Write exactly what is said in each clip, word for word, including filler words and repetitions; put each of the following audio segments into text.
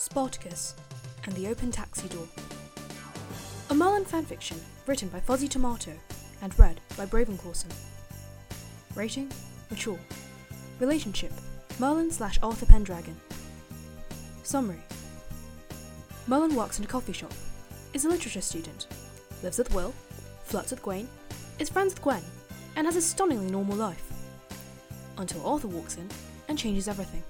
Spartacus and the Open Taxi Door. A Merlin fanfiction written by Fuzzy Tomato and read by Braven Clawson. Rating: mature. Relationship: Merlin slash Arthur Pendragon. Summary: Merlin works in a coffee shop, is a literature student, lives with Will, flirts with Gwaine, is friends with Gwen, and has a stunningly normal life. Until Arthur walks in and changes everything.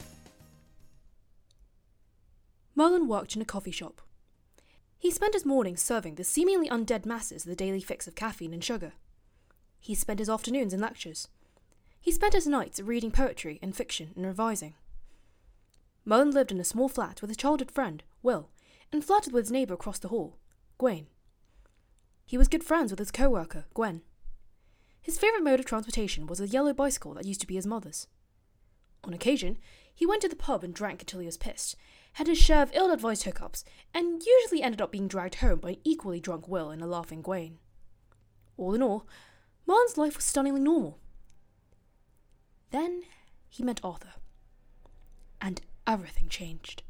Merlin worked in a coffee shop. He spent his mornings serving the seemingly undead masses the daily fix of caffeine and sugar. He spent his afternoons in lectures. He spent his nights reading poetry and fiction and revising. Merlin lived in a small flat with his childhood friend, Will, and flirted with his neighbour across the hall, Gwaine. He was good friends with his co-worker, Gwen. His favourite mode of transportation was a yellow bicycle that used to be his mother's. On occasion, he went to the pub and drank until he was pissed, had his share of ill-advised hookups, and usually ended up being dragged home by an equally drunk Will and a laughing Gwaine. All in all, Merlin's life was stunningly normal. Then he met Arthur, and everything changed.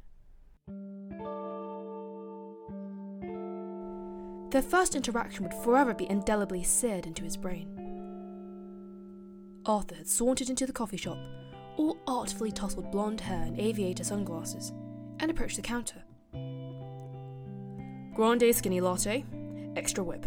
Their first interaction would forever be indelibly seared into his brain. Arthur had sauntered into the coffee shop, all artfully tousled blonde hair and aviator sunglasses, and approached the counter. Grande skinny latte, extra whip.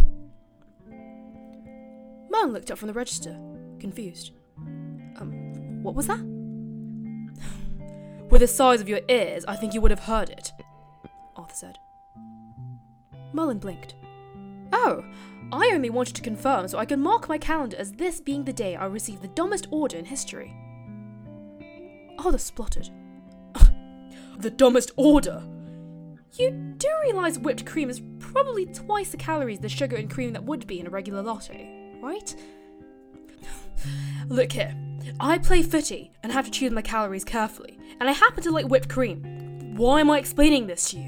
Merlin looked up from the register, confused. Um, what was that? With the size of your ears, I think you would have heard it, Arthur said. Merlin blinked. Oh, I only wanted to confirm so I could mark my calendar as this being the day I received the dumbest order in history. Arthur spluttered. The dumbest order? You do realise whipped cream is probably twice the calories the sugar and cream that would be in a regular latte, right? Look here, I play footy and have to choose my calories carefully, and I happen to like whipped cream. Why am I explaining this to you?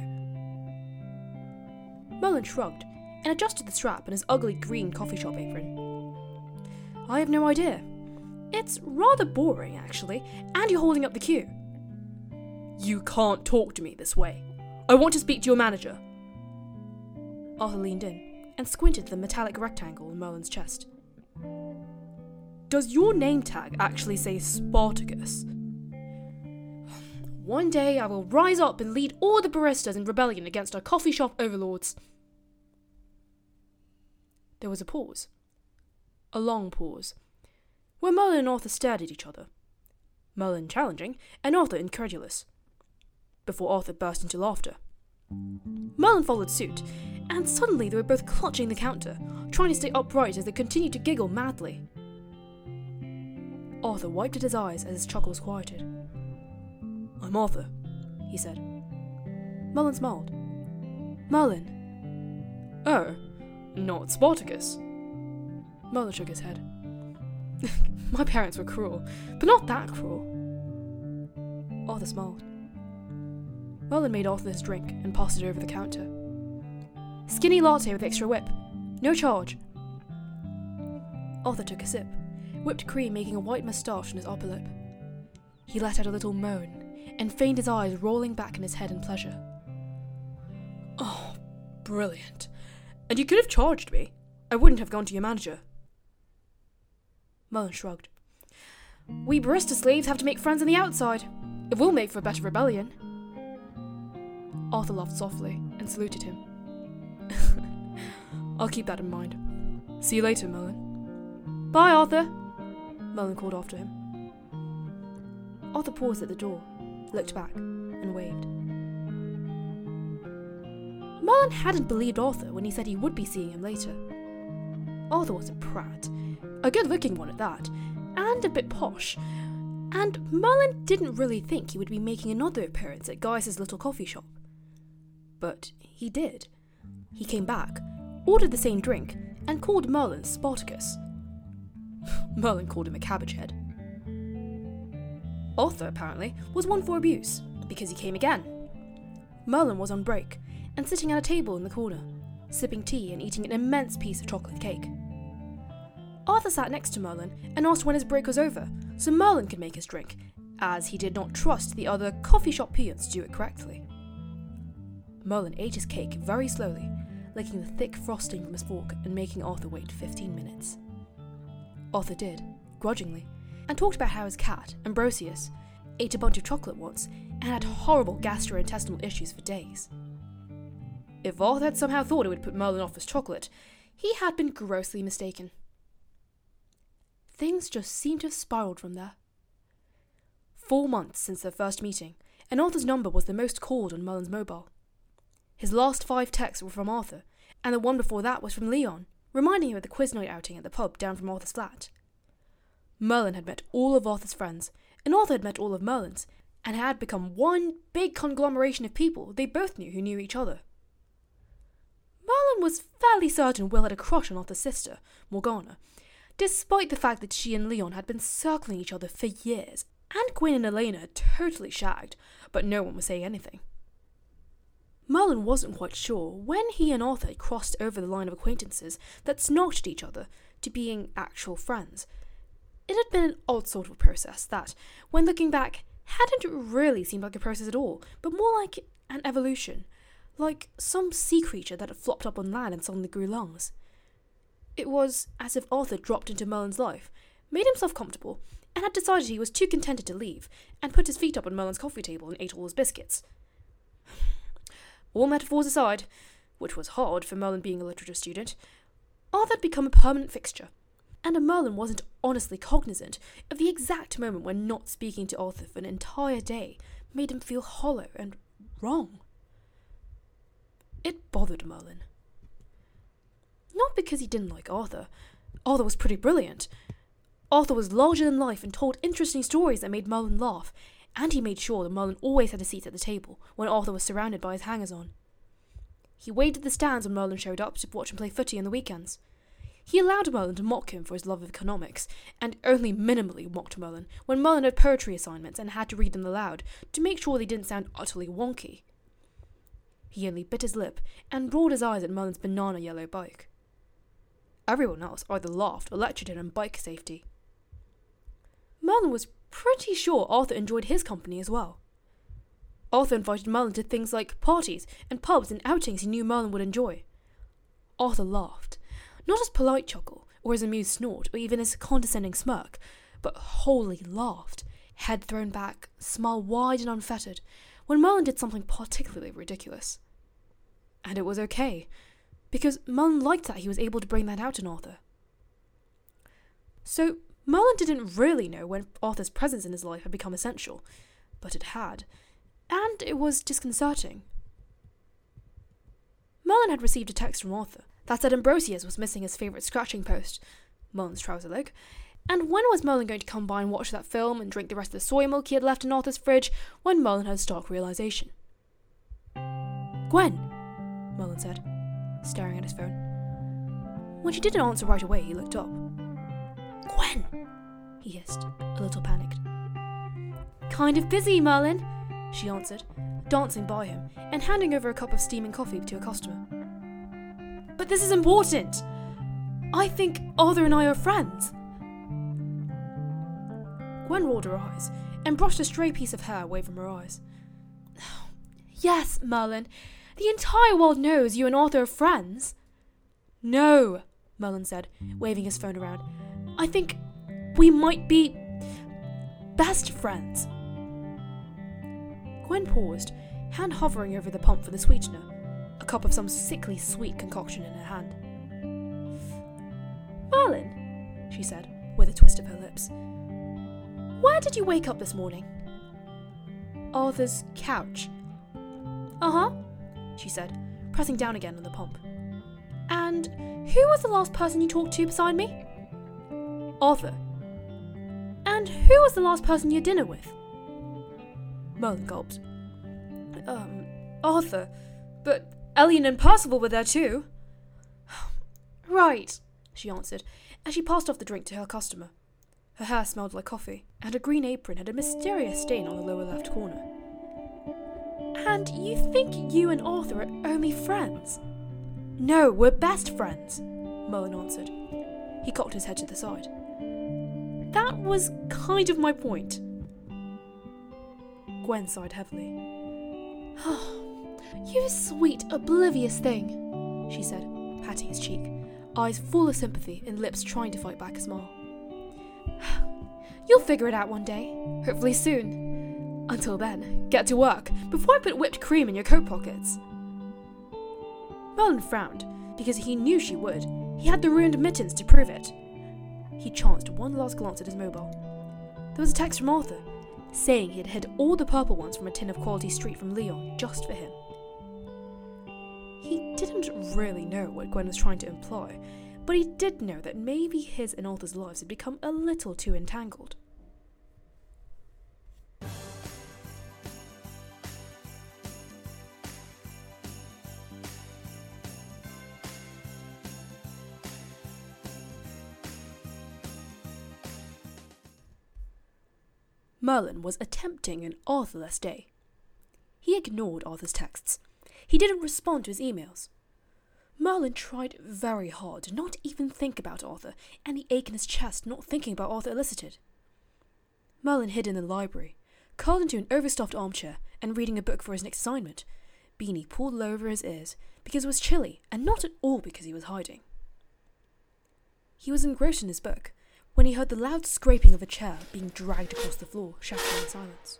Merlin shrugged and adjusted the strap on his ugly green coffee shop apron. I have no idea. It's rather boring, actually, and you're holding up the queue. You can't talk to me this way. I want to speak to your manager. Arthur leaned in and squinted at the metallic rectangle in Merlin's chest. Does your name tag actually say Spartacus? One day I will rise up and lead all the baristas in rebellion against our coffee shop overlords. There was a pause. A long pause, where Merlin and Arthur stared at each other. Merlin challenging, and Arthur incredulous. Before Arthur burst into laughter. Merlin followed suit, and suddenly they were both clutching the counter, trying to stay upright as they continued to giggle madly. Arthur wiped at his eyes as his chuckles quieted. I'm Arthur, he said. Merlin smiled. Merlin. Oh, not Spartacus. Merlin shook his head. My parents were cruel, but not that cruel. Arthur smiled. Merlin made Arthur his drink and passed it over the counter. Skinny latte with extra whip. No charge. Arthur took a sip, whipped cream making a white moustache on his upper lip. He let out a little moan and feigned his eyes rolling back in his head in pleasure. Oh, brilliant. And you could have charged me. I wouldn't have gone to your manager. Merlin shrugged. We barista slaves have to make friends on the outside. It will make for a better rebellion. Arthur laughed softly and saluted him. I'll keep that in mind. See you later, Merlin. Bye, Arthur, Merlin called after him. Arthur paused at the door, looked back, and waved. Merlin hadn't believed Arthur when he said he would be seeing him later. Arthur was a prat, a good-looking one at that, and a bit posh, and Merlin didn't really think he would be making another appearance at Gaius's little coffee shop. But he did. He came back, ordered the same drink, and called Merlin Spartacus. Merlin called him a cabbage head. Arthur, apparently, was one for abuse, because he came again. Merlin was on break, and sitting at a table in the corner, sipping tea and eating an immense piece of chocolate cake. Arthur sat next to Merlin and asked when his break was over, so Merlin could make his drink, as he did not trust the other coffee shop peons to do it correctly. Merlin ate his cake very slowly, licking the thick frosting from his fork and making Arthur wait fifteen minutes. Arthur did, grudgingly, and talked about how his cat, Ambrosius, ate a bunch of chocolate once and had horrible gastrointestinal issues for days. If Arthur had somehow thought it would put Merlin off his chocolate, he had been grossly mistaken. Things just seemed to have spiraled from there. Four months since their first meeting, and Arthur's number was the most called on Merlin's mobile. His last five texts were from Arthur, and the one before that was from Leon, reminding him of the quiz night outing at the pub down from Arthur's flat. Merlin had met all of Arthur's friends, and Arthur had met all of Merlin's, and had become one big conglomeration of people they both knew who knew each other. Merlin was fairly certain Will had a crush on Arthur's sister, Morgana, despite the fact that she and Leon had been circling each other for years, and Gwyn and Elena had totally shagged, but no one was saying anything. Merlin wasn't quite sure when he and Arthur had crossed over the line of acquaintances that snogged at each other to being actual friends. It had been an odd sort of process that, when looking back, hadn't really seemed like a process at all, but more like an evolution, like some sea creature that had flopped up on land and suddenly grew lungs. It was as if Arthur dropped into Merlin's life, made himself comfortable, and had decided he was too contented to leave, and put his feet up on Merlin's coffee table and ate all his biscuits. All metaphors aside, which was hard for Merlin being a literature student, Arthur had become a permanent fixture, and Merlin wasn't honestly cognizant of the exact moment when not speaking to Arthur for an entire day made him feel hollow and wrong. It bothered Merlin. Not because he didn't like Arthur. Arthur was pretty brilliant. Arthur was larger than life and told interesting stories that made Merlin laugh, and he made sure that Merlin always had a seat at the table when Arthur was surrounded by his hangers-on. He waited at the stands when Merlin showed up to watch him play footy on the weekends. He allowed Merlin to mock him for his love of economics, and only minimally mocked Merlin when Merlin had poetry assignments and had to read them aloud to make sure they didn't sound utterly wonky. He only bit his lip and rolled his eyes at Merlin's banana yellow bike. Everyone else either laughed or lectured him on bike safety. Merlin was pretty sure Arthur enjoyed his company as well. Arthur invited Merlin to things like parties and pubs and outings he knew Merlin would enjoy. Arthur laughed, not his polite chuckle, or his amused snort, or even his condescending smirk, but wholly laughed, head thrown back, smile wide and unfettered, when Merlin did something particularly ridiculous. And it was okay, because Merlin liked that he was able to bring that out in Arthur. So, Merlin didn't really know when Arthur's presence in his life had become essential, but it had, and it was disconcerting. Merlin had received a text from Arthur that said Ambrosius was missing his favourite scratching post, Merlin's trouser leg, and when was Merlin going to come by and watch that film and drink the rest of the soy milk he had left in Arthur's fridge when Merlin had a stark realisation? "Gwen," Merlin said, staring at his phone. When she didn't answer right away, he looked up. "Gwen," he hissed, a little panicked. "Kind of busy, Merlin," she answered, dancing by him and handing over a cup of steaming coffee to a customer. "But this is important. I think Arthur and I are friends." Gwen rolled her eyes and brushed a stray piece of hair away from her eyes. "Yes, Merlin, the entire world knows you and Arthur are friends." "No," Merlin said, waving his phone around. "I think we might be best friends." Gwen paused, hand hovering over the pump for the sweetener, a cup of some sickly sweet concoction in her hand. "Merlin," she said, with a twist of her lips, "where did you wake up this morning?" "Arthur's couch." "Uh-huh," she said, pressing down again on the pump. "And who was the last person you talked to beside me?" "Arthur." "And who was the last person you had dinner with?" Merlin gulped. Um, Arthur. But Elian and Percival were there too." "Right," she answered, as she passed off the drink to her customer. Her hair smelled like coffee, and her green apron had a mysterious stain on the lower left corner. "And you think you and Arthur are only friends?" "No, we're best friends," Merlin answered. He cocked his head to the side. "That was kind of my point." Gwen sighed heavily. "You sweet, oblivious thing," she said, patting his cheek, eyes full of sympathy and lips trying to fight back a smile. "You'll figure it out one day, hopefully soon. Until then, get to work before I put whipped cream in your coat pockets." Merlin frowned, because he knew she would. He had the ruined mittens to prove it. He chanced one last glance at his mobile. There was a text from Arthur, saying he had hid all the purple ones from a tin of Quality Street from Leon just for him. He didn't really know what Gwen was trying to imply, but he did know that maybe his and Arthur's lives had become a little too entangled. Merlin was attempting an Arthur-less day. He ignored Arthur's texts. He didn't respond to his emails. Merlin tried very hard to not even think about Arthur, and the ache in his chest not thinking about Arthur elicited. Merlin hid in the library, curled into an overstuffed armchair and reading a book for his next assignment, beanie pulled low over his ears because it was chilly and not at all because he was hiding. He was engrossed in his book when he heard the loud scraping of a chair being dragged across the floor, shattering in silence.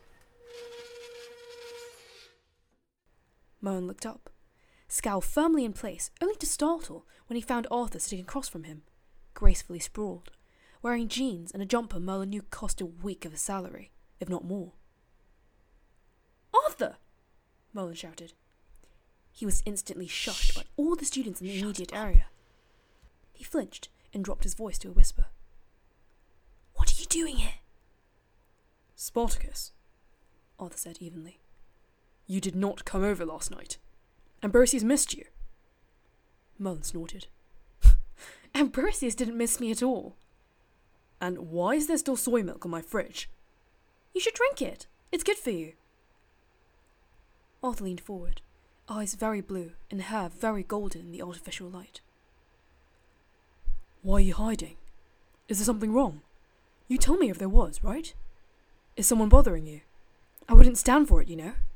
Merlin looked up, scowl firmly in place, only to startle when he found Arthur sitting across from him, gracefully sprawled, wearing jeans and a jumper Merlin knew cost a week of his salary, if not more. "Arthur!" Merlin shouted. He was instantly shushed by all the students in the immediate area. He flinched and dropped his voice to a whisper. "What are you doing here?" "Spartacus," Arthur said evenly. "You did not come over last night. Ambrosius missed you." Merlin snorted. "Ambrosius didn't miss me at all." "And why is there still soy milk on my fridge?" "You should drink it. It's good for you." Arthur leaned forward, eyes very blue and hair very golden in the artificial light. "Why are you hiding? Is there something wrong? You told me if there was, right? Is someone bothering you? I wouldn't stand for it, you know."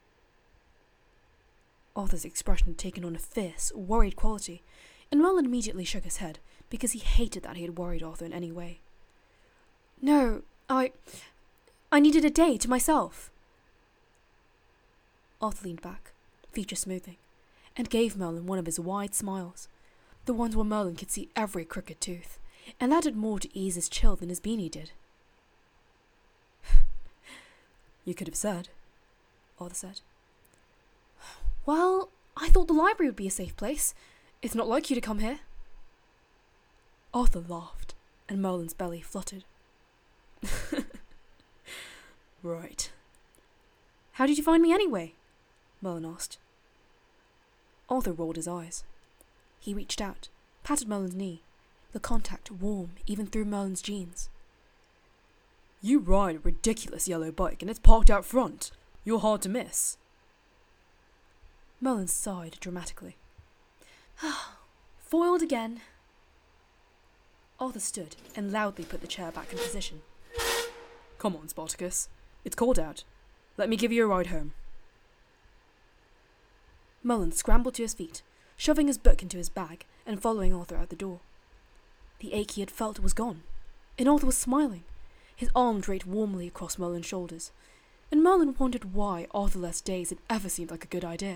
Arthur's expression had taken on a fierce, worried quality, and Merlin immediately shook his head because he hated that he had worried Arthur in any way. "No, I... I needed a day to myself." Arthur leaned back, features smoothing, and gave Merlin one of his wide smiles, the ones where Merlin could see every crooked tooth, and that did more to ease his chill than his beanie did. "You could have said," Arthur said. "Well, I thought the library would be a safe place. It's not like you to come here." Arthur laughed, and Merlin's belly fluttered. "Right. How did you find me anyway?" Merlin asked. Arthur rolled his eyes. He reached out, patted Merlin's knee, the contact warm even through Merlin's jeans. "You ride a ridiculous yellow bike and it's parked out front. You're hard to miss." Merlin sighed dramatically. "Foiled again." Arthur stood and loudly put the chair back in position. "Come on, Spartacus. It's cold out. Let me give you a ride home." Merlin scrambled to his feet, shoving his book into his bag and following Arthur out the door. The ache he had felt was gone, and Arthur was smiling, his arm draped warmly across Merlin's shoulders, and Merlin wondered why Arthur-less days had ever seemed like a good idea.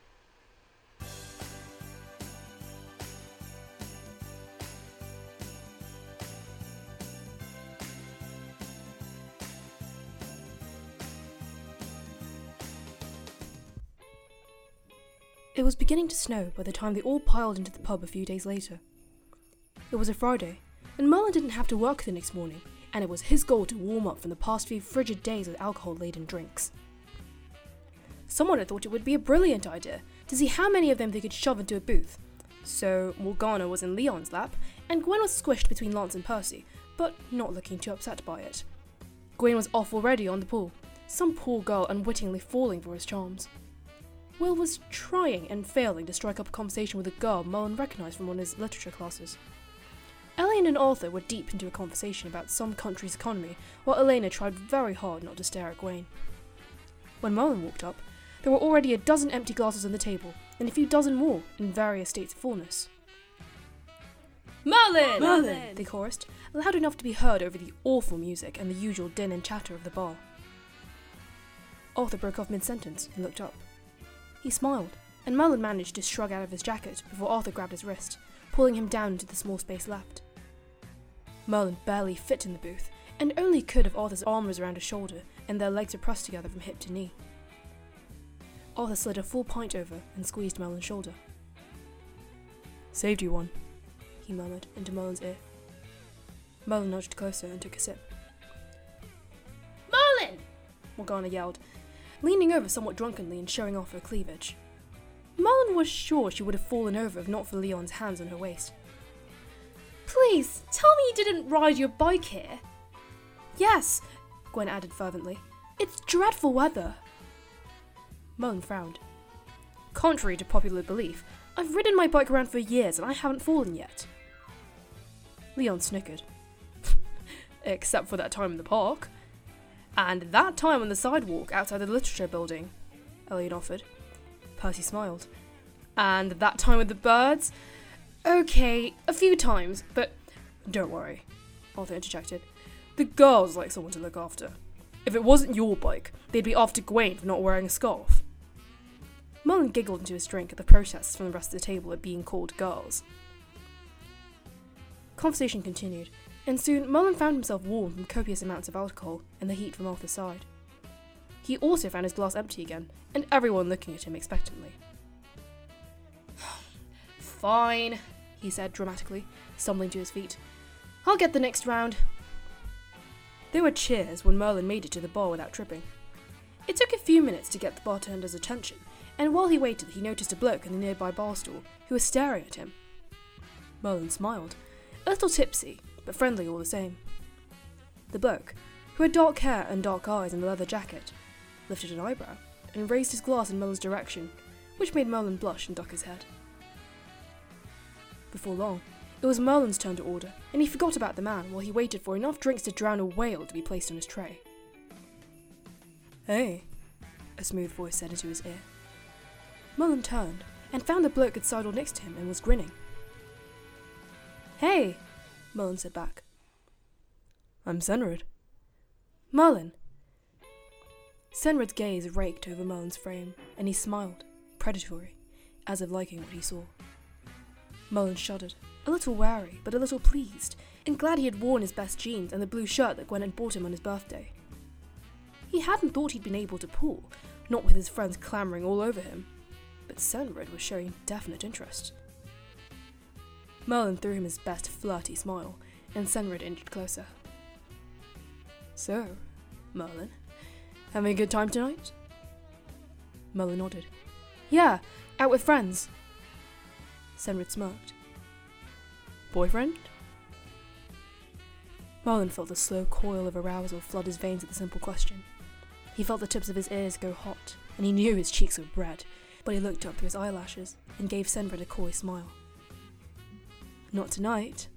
It was beginning to snow by the time they all piled into the pub a few days later. It was a Friday, and Merlin didn't have to work the next morning, and it was his goal to warm up from the past few frigid days with alcohol-laden drinks. Someone had thought it would be a brilliant idea to see how many of them they could shove into a booth. So Morgana was in Leon's lap, and Gwen was squished between Lance and Percy, but not looking too upset by it. Gwen was off already on the pool, some poor girl unwittingly falling for his charms. Will was trying and failing to strike up a conversation with a girl Merlin recognised from one of his literature classes. Elaine and Arthur were deep into a conversation about some country's economy, while Elena tried very hard not to stare at Gwen. When Merlin walked up, there were already a dozen empty glasses on the table, and a few dozen more in various states of fullness. "Merlin! Merlin!" they chorused, loud enough to be heard over the awful music and the usual din and chatter of the bar. Arthur broke off mid-sentence and looked up. He smiled, and Merlin managed to shrug out of his jacket before Arthur grabbed his wrist, pulling him down into the small space left. Merlin barely fit in the booth, and only could if Arthur's arm was around his shoulder and their legs were pressed together from hip to knee. Arthur slid a full pint over and squeezed Merlin's shoulder. "Saved you one," he murmured into Merlin's ear. Merlin nudged closer and took a sip. "Merlin!" Morgana yelled, leaning over somewhat drunkenly and showing off her cleavage. Merlin was sure she would have fallen over if not for Leon's hands on her waist. "Please, tell me you didn't ride your bike here." "Yes," Gwen added fervently. "It's dreadful weather." Merlin frowned. "Contrary to popular belief, I've ridden my bike around for years and I haven't fallen yet." Leon snickered. "Except for that time in the park. And that time on the sidewalk outside the literature building," Elliot offered. Percy smiled. "And that time with the birds? Okay, a few times, but don't worry," Arthur interjected. "The girls like someone to look after. If it wasn't your bike, they'd be after Gawain for not wearing a scarf." Merlin giggled into his drink at the protests from the rest of the table at being called girls. Conversation continued, and soon Merlin found himself warm from copious amounts of alcohol and the heat from Arthur's side. He also found his glass empty again, and everyone looking at him expectantly. "Fine," he said dramatically, stumbling to his feet. "I'll get the next round." There were cheers when Merlin made it to the bar without tripping. It took a few minutes to get the bartender's attention, and while he waited he noticed a bloke in the nearby bar stool who was staring at him. Merlin smiled, a little tipsy, but friendly all the same. The bloke, who had dark hair and dark eyes and a leather jacket, lifted an eyebrow and raised his glass in Merlin's direction, which made Merlin blush and duck his head. Before long, it was Merlin's turn to order, and he forgot about the man while he waited for enough drinks to drown a whale to be placed on his tray. "Hey," a smooth voice said into his ear. Merlin turned and found the bloke had sidled next to him and was grinning. "Hey," Merlin said back. "I'm Senrid." "Merlin." Senrid's gaze raked over Merlin's frame, and he smiled, predatory, as if liking what he saw. Merlin shuddered, a little wary, but a little pleased, and glad he had worn his best jeans and the blue shirt that Gwen had bought him on his birthday. He hadn't thought he'd been able to pull, not with his friends clamouring all over him, but Senrid was showing definite interest. Merlin threw him his best flirty smile, and Senrid inched closer. "So, Merlin, having a good time tonight?" Merlin nodded. "Yeah, out with friends." Senrid smirked. "Boyfriend?" Merlin felt the slow coil of arousal flood his veins at the simple question. He felt the tips of his ears go hot, and he knew his cheeks were red, but he looked up through his eyelashes and gave Senrid a coy smile. "Not tonight."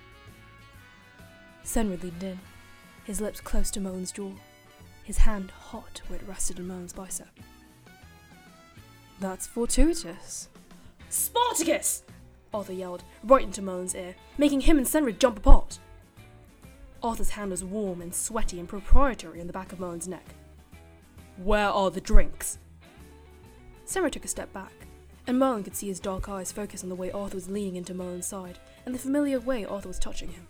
Senrid leaned in, his lips close to Merlin's jaw, his hand hot where it rested on Merlin's bicep. "That's fortuitous." "Spartacus!" Arthur yelled, right into Merlin's ear, making him and Senrid jump apart. Arthur's hand was warm and sweaty and proprietary on the back of Merlin's neck. "Where are the drinks?" Senrid took a step back, and Merlin could see his dark eyes focus on the way Arthur was leaning into Merlin's side, and the familiar way Arthur was touching him.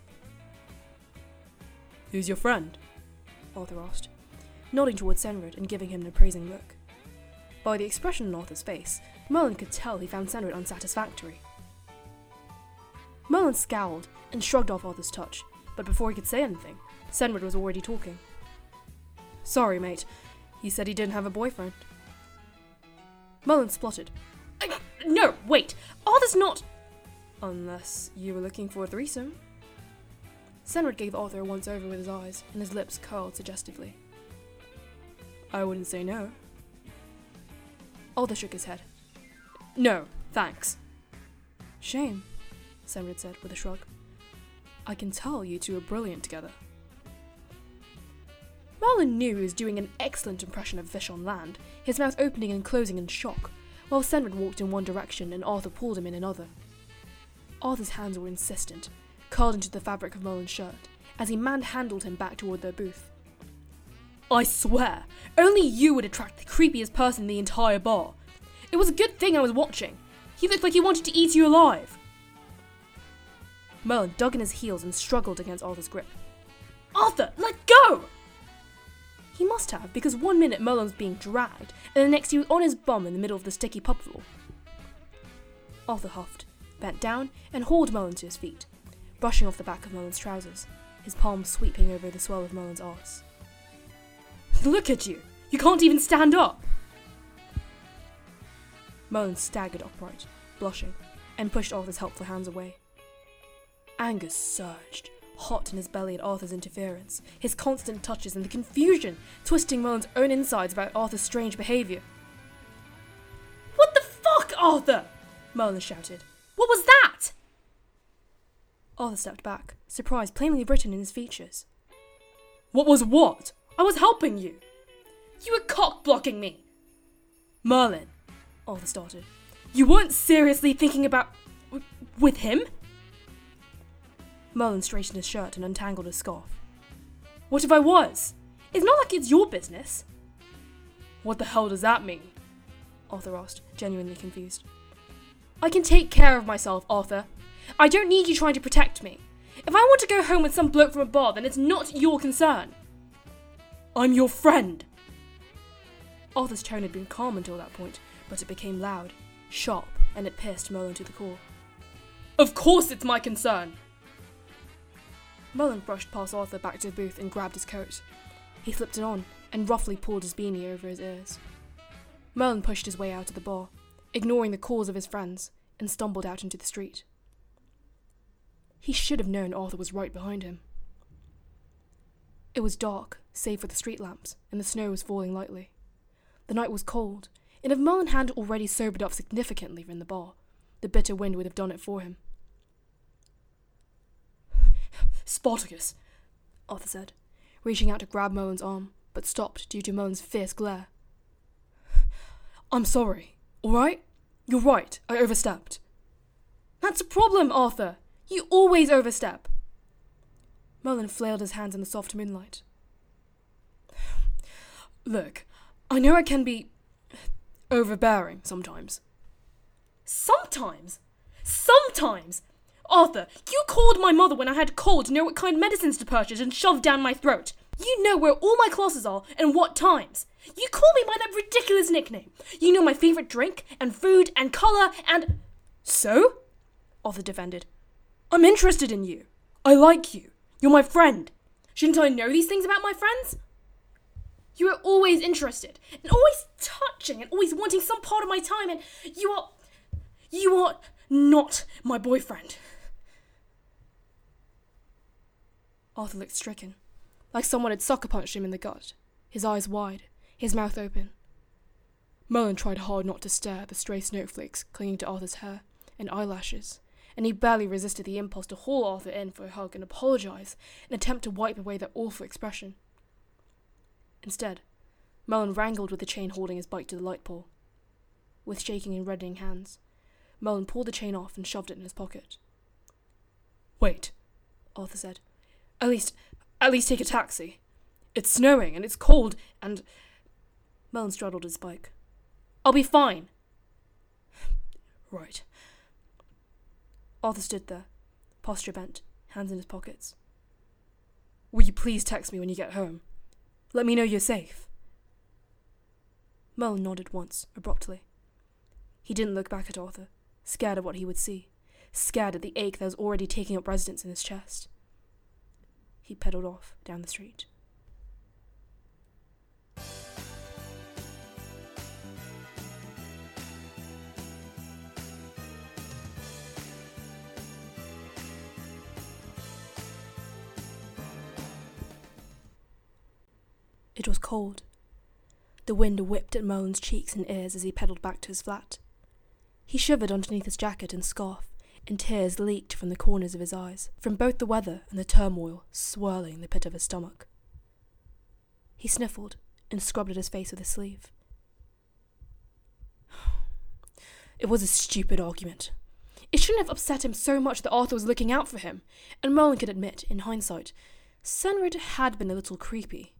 "Who's your friend?" Arthur asked, nodding towards Senrid and giving him an appraising look. By the expression on Arthur's face, Merlin could tell he found Senrid unsatisfactory. Merlin scowled and shrugged off Arthur's touch, but before he could say anything, Senrid was already talking. "Sorry, mate. He said he didn't have a boyfriend." Merlin spluttered. I, no, wait. Arthur's not... Unless you were looking for a threesome. Senrid gave Arthur a once-over with his eyes, and his lips curled suggestively. "I wouldn't say no." Arthur shook his head. "No, thanks." "Shame," Senrid said with a shrug. "I can tell you two are brilliant together." Merlin knew he was doing an excellent impression of fish on land, his mouth opening and closing in shock, while Senred walked in one direction and Arthur pulled him in another. Arthur's hands were insistent, curled into the fabric of Merlin's shirt, as he manhandled him back toward their booth. I swear, only you would attract the creepiest person in the entire bar. It was a good thing I was watching. He looked like he wanted to eat you alive. Merlin dug in his heels and struggled against Arthur's grip. Arthur, let go! He must have, because one minute Merlin was being dragged, and the next he was on his bum in the middle of the sticky pub floor. Arthur huffed, bent down, and hauled Merlin to his feet, brushing off the back of Merlin's trousers, his palms sweeping over the swell of Merlin's arse. Look at you! You can't even stand up! Merlin staggered upright, blushing, and pushed Arthur's helpful hands away. Anger surged, hot in his belly at Arthur's interference, his constant touches and the confusion twisting Merlin's own insides about Arthur's strange behaviour. What the fuck, Arthur? Merlin shouted. What was that? Arthur stepped back, surprise plainly written in his features. What was what? I was helping you. You were cock-blocking me. Merlin, Arthur started. You weren't seriously thinking about... W- with him? Merlin straightened his shirt and untangled his scarf. What if I was? It's not like it's your business. What the hell does that mean? Arthur asked, genuinely confused. I can take care of myself, Arthur. I don't need you trying to protect me. If I want to go home with some bloke from a bar, then it's not your concern. I'm your friend. Arthur's tone had been calm until that point, but it became loud, sharp, and it pierced Merlin to the core. Of course it's my concern. Merlin brushed past Arthur back to the booth and grabbed his coat. He slipped it on and roughly pulled his beanie over his ears. Merlin pushed his way out of the bar, ignoring the calls of his friends, and stumbled out into the street. He should have known Arthur was right behind him. It was dark, save for the street lamps, and the snow was falling lightly. The night was cold, and if Merlin hadn't already sobered up significantly in the bar, the bitter wind would have done it for him. Spartacus, Arthur said, reaching out to grab Merlin's arm, but stopped due to Merlin's fierce glare. I'm sorry, alright? You're right, I overstepped. That's a problem, Arthur! You always overstep! Merlin flailed his hands in the soft moonlight. Look, I know I can be overbearing sometimes. Sometimes? Sometimes? Arthur, you called my mother when I had a cold to know what kind of medicines to purchase and shoved down my throat. You know where all my classes are and what times. You call me by that ridiculous nickname. You know my favourite drink and food and colour and... So? Arthur defended. I'm interested in you. I like you. You're my friend. Shouldn't I know these things about my friends? You are always interested and always touching and always wanting some part of my time, and you are... You are not my boyfriend. Arthur looked stricken, like someone had sucker punched him in the gut, his eyes wide, his mouth open. Merlin tried hard not to stare at the stray snowflakes clinging to Arthur's hair and eyelashes, and he barely resisted the impulse to haul Arthur in for a hug and apologise in an attempt to wipe away that awful expression. Instead, Merlin wrangled with the chain holding his bike to the light pole. With shaking and reddening hands, Merlin pulled the chain off and shoved it in his pocket. Wait, Arthur said. At least, at least take a taxi. It's snowing and it's cold and... Merlin straddled his bike. I'll be fine. Right. Arthur stood there, posture bent, hands in his pockets. Will you please text me when you get home? Let me know you're safe. Merlin nodded once, abruptly. He didn't look back at Arthur, scared of what he would see, scared at the ache that was already taking up residence in his chest. He pedalled off down the street. It was cold. The wind whipped at Merlin's cheeks and ears as he pedalled back to his flat. He shivered underneath his jacket and scarf, and tears leaked from the corners of his eyes, from both the weather and the turmoil swirling the pit of his stomach. He sniffled and scrubbed at his face with his sleeve. It was a stupid argument. It shouldn't have upset him so much that Arthur was looking out for him, and Merlin could admit, in hindsight, Senrid had been a little creepy.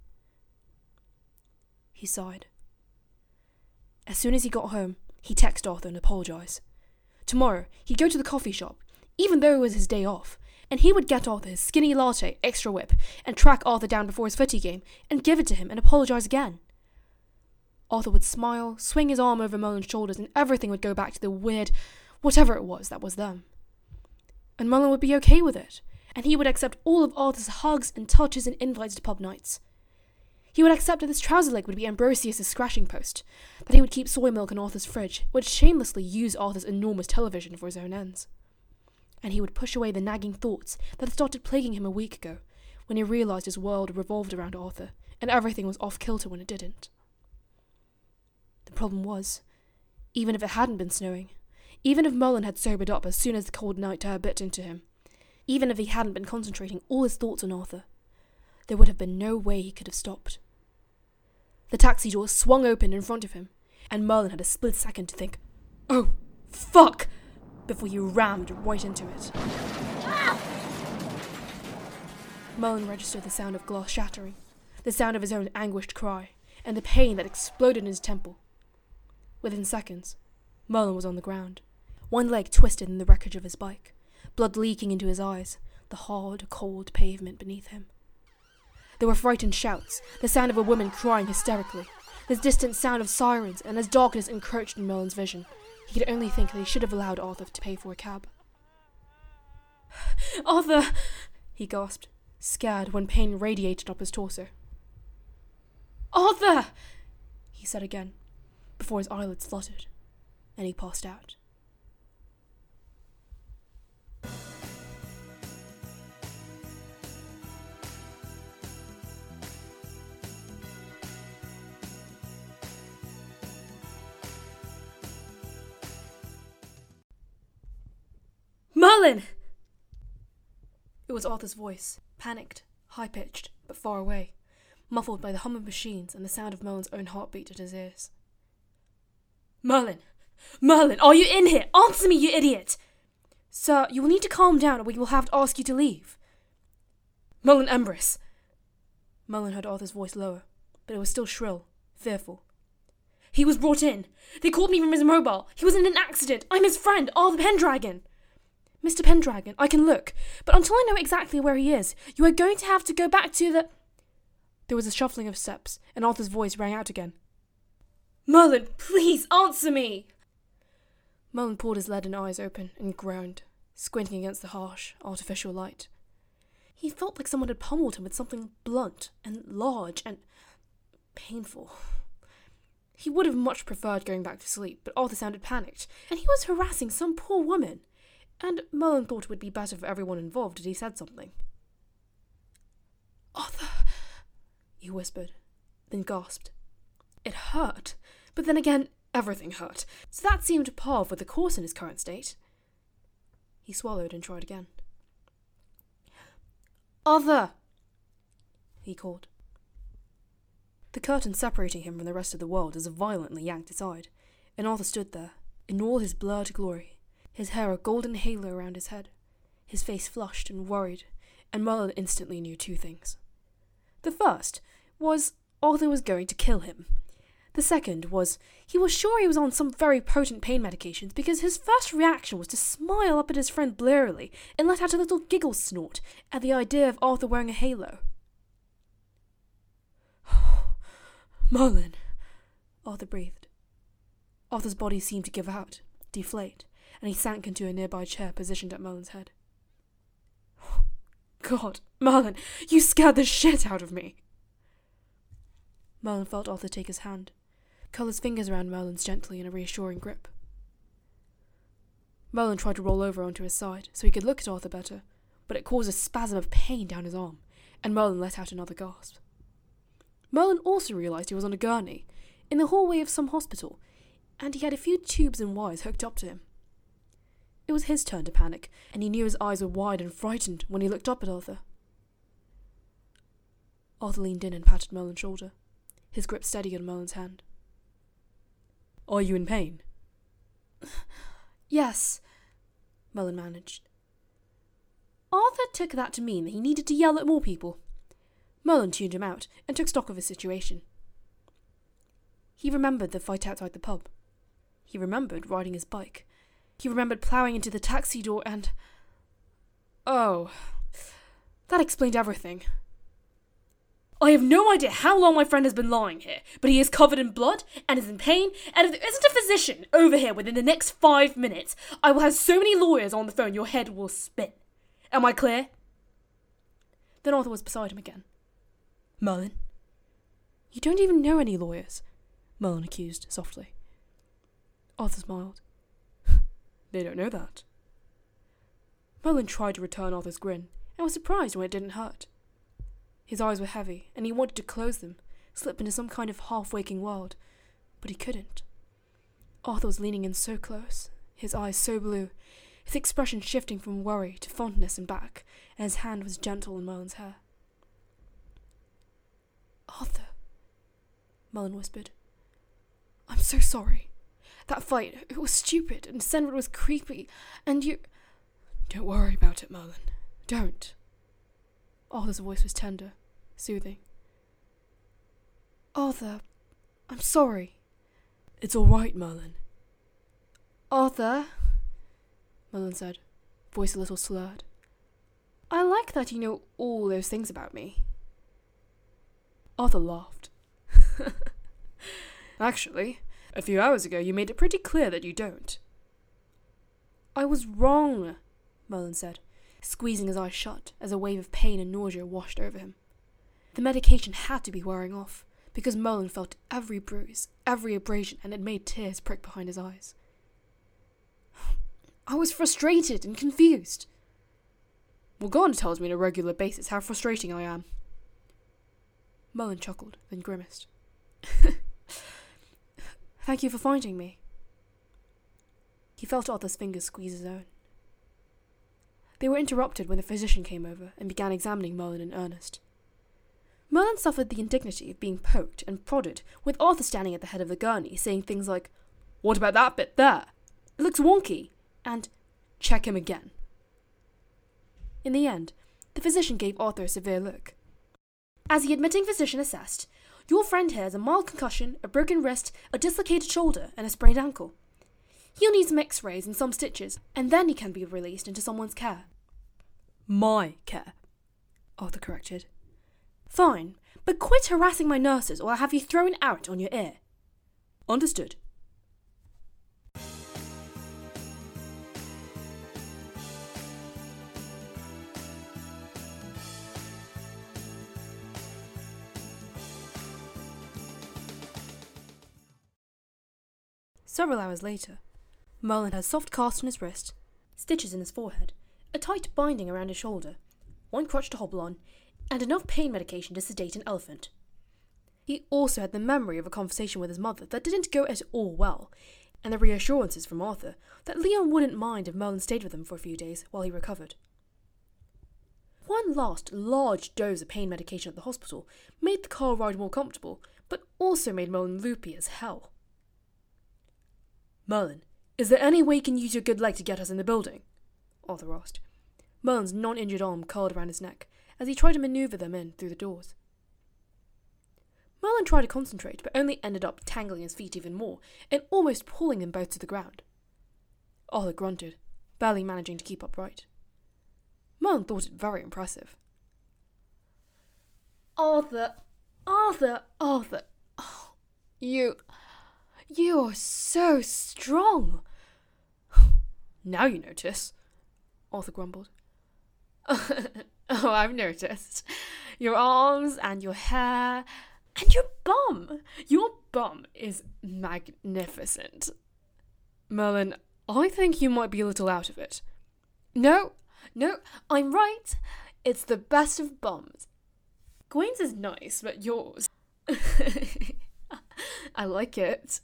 He sighed. As soon as he got home, he texted Arthur and apologised. Tomorrow, he'd go to the coffee shop, even though it was his day off, and he would get Arthur his skinny latte extra whip and track Arthur down before his footy game and give it to him and apologise again. Arthur would smile, swing his arm over Merlin's shoulders, and everything would go back to the weird, whatever it was that was them. And Merlin would be okay with it, and he would accept all of Arthur's hugs and touches and invites to pub nights. He would accept that his trouser leg would be Ambrosius's scratching post, that he would keep soy milk in Arthur's fridge, would shamelessly use Arthur's enormous television for his own ends. And he would push away the nagging thoughts that had started plaguing him a week ago, when he realised his world revolved around Arthur, and everything was off-kilter when it didn't. The problem was, even if it hadn't been snowing, even if Merlin had sobered up as soon as the cold night air bit into him, even if he hadn't been concentrating all his thoughts on Arthur, there would have been no way he could have stopped. The taxi door swung open in front of him, and Merlin had a split second to think, "Oh, fuck!" before he rammed right into it. Merlin registered the sound of glass shattering, the sound of his own anguished cry, and the pain that exploded in his temple. Within seconds, Merlin was on the ground, one leg twisted in the wreckage of his bike, blood leaking into his eyes, the hard, cold pavement beneath him. There were frightened shouts, the sound of a woman crying hysterically, the distant sound of sirens, and as darkness encroached in Merlin's vision, he could only think that he should have allowed Arthur to pay for a cab. "Arthur!" he gasped, scared when pain radiated up his torso. "Arthur!" he said again, before his eyelids fluttered, and he passed out. "Merlin!" It was Arthur's voice, panicked, high-pitched, but far away, muffled by the hum of machines and the sound of Merlin's own heartbeat at his ears. "Merlin! Merlin, are you in here? Answer me, you idiot!" "Sir, you will need to calm down or we will have to ask you to leave." "Merlin Embrys!" Merlin heard Arthur's voice lower, but it was still shrill, fearful. "He was brought in. They called me from his mobile. He was in an accident. I'm his friend, Arthur Pendragon." "Mister Pendragon, I can look, but until I know exactly where he is, you are going to have to go back to the—" There was a shuffling of steps, and Arthur's voice rang out again. "Merlin, please answer me!" Merlin pulled his leaden eyes open and groaned, squinting against the harsh, artificial light. He felt like someone had pummeled him with something blunt and large and painful. He would have much preferred going back to sleep, but Arthur sounded panicked, and he was harassing some poor woman, and Merlin thought it would be better for everyone involved if he said something. "Arthur," he whispered, then gasped. It hurt, but then again, everything hurt, so that seemed par for the course in his current state. He swallowed and tried again. "Arthur!" he called. The curtain separating him from the rest of the world as violently yanked aside, and Arthur stood there, in all his blurred glory, his hair a golden halo around his head, his face flushed and worried, and Merlin instantly knew two things. The first was Arthur was going to kill him. The second was he was sure he was on some very potent pain medications because his first reaction was to smile up at his friend blearily and let out a little giggle snort at the idea of Arthur wearing a halo. "Merlin," Arthur breathed. Arthur's body seemed to give out, deflate, and he sank into a nearby chair positioned at Merlin's head. "God, Merlin, you scared the shit out of me!" Merlin felt Arthur take his hand, curl his fingers around Merlin's gently in a reassuring grip. Merlin tried to roll over onto his side so he could look at Arthur better, but it caused a spasm of pain down his arm, and Merlin let out another gasp. Merlin also realised he was on a gurney, in the hallway of some hospital, and he had a few tubes and wires hooked up to him. It was his turn to panic, and he knew his eyes were wide and frightened when he looked up at Arthur. Arthur leaned in and patted Merlin's shoulder, his grip steady on Merlin's hand. Are you in pain? Yes, Merlin managed. Arthur took that to mean that he needed to yell at more people. Merlin tuned him out and took stock of his situation. He remembered the fight outside the pub. He remembered riding his bike. He remembered ploughing into the taxi door and... Oh, that explained everything. I have no idea how long my friend has been lying here, but he is covered in blood and is in pain, and if there isn't a physician over here within the next five minutes, I will have so many lawyers on the phone your head will spin. Am I clear? Then Arthur was beside him again. Merlin? You don't even know any lawyers, Merlin accused softly. Arthur smiled. They don't know that. Merlin tried to return Arthur's grin, and was surprised when it didn't hurt. His eyes were heavy, and he wanted to close them, slip into some kind of half-waking world, but he couldn't. Arthur was leaning in so close, his eyes so blue, his expression shifting from worry to fondness and back, and his hand was gentle on Merlin's hair. Arthur, Merlin whispered. I'm so sorry. That fight, it was stupid, and Senwood was creepy, and you... Don't worry about it, Merlin. Don't. Arthur's voice was tender, soothing. Arthur, I'm sorry. It's all right, Merlin. Arthur, Merlin said, voice a little slurred. I like that you know all those things about me. Arthur laughed. Actually, a few hours ago you made it pretty clear that you don't. I was wrong, Merlin said, squeezing his eyes shut as a wave of pain and nausea washed over him. The medication had to be wearing off, because Merlin felt every bruise, every abrasion, and it made tears prick behind his eyes. I was frustrated and confused. Well, God tells me on a regular basis how frustrating I am. Merlin chuckled, then grimaced. Thank you for finding me. He felt Arthur's fingers squeeze his own. They were interrupted when the physician came over and began examining Merlin in earnest. Merlin suffered the indignity of being poked and prodded, with Arthur standing at the head of the gurney saying things like, "What about that bit there? It looks wonky," and "Check him again." In the end, the physician gave Arthur a severe look. As the admitting physician assessed, your friend here has a mild concussion, a broken wrist, a dislocated shoulder, and a sprained ankle. He'll need some x-rays and some stitches, and then he can be released into someone's care. My care, Arthur corrected. Fine, but quit harassing my nurses or I'll have you thrown out on your ear. Understood. Several hours later, Merlin had a soft cast on his wrist, stitches in his forehead, a tight binding around his shoulder, one crutch to hobble on, and enough pain medication to sedate an elephant. He also had the memory of a conversation with his mother that didn't go at all well, and the reassurances from Arthur that Leon wouldn't mind if Merlin stayed with him for a few days while he recovered. One last large dose of pain medication at the hospital made the car ride more comfortable, but also made Merlin loopy as hell. Merlin, is there any way you can use your good leg to get us in the building? Arthur asked. Merlin's non-injured arm curled around his neck as he tried to maneuver them in through the doors. Merlin tried to concentrate, but only ended up tangling his feet even more and almost pulling them both to the ground. Arthur grunted, barely managing to keep upright. Merlin thought it very impressive. Arthur, Arthur, Arthur, oh, you... You're so strong. Now you notice, Arthur grumbled. Oh, I've noticed. Your arms and your hair and your bum. Your bum is magnificent. Merlin, I think you might be a little out of it. No, no, I'm right. It's the best of bums. Gwen's is nice, but yours... I like it.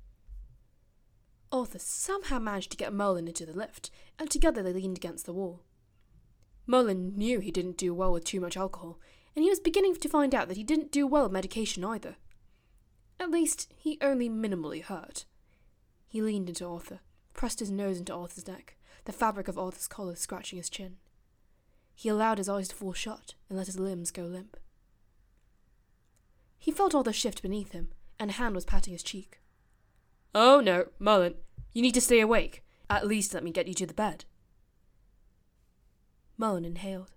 Arthur somehow managed to get Merlin into the lift, and together they leaned against the wall. Merlin knew he didn't do well with too much alcohol, and he was beginning to find out that he didn't do well with medication either. At least, he only minimally hurt. He leaned into Arthur, pressed his nose into Arthur's neck, the fabric of Arthur's collar scratching his chin. He allowed his eyes to fall shut and let his limbs go limp. He felt Arthur shift beneath him, and a hand was patting his cheek. "Oh no, Merlin, you need to stay awake. At least let me get you to the bed." Merlin inhaled.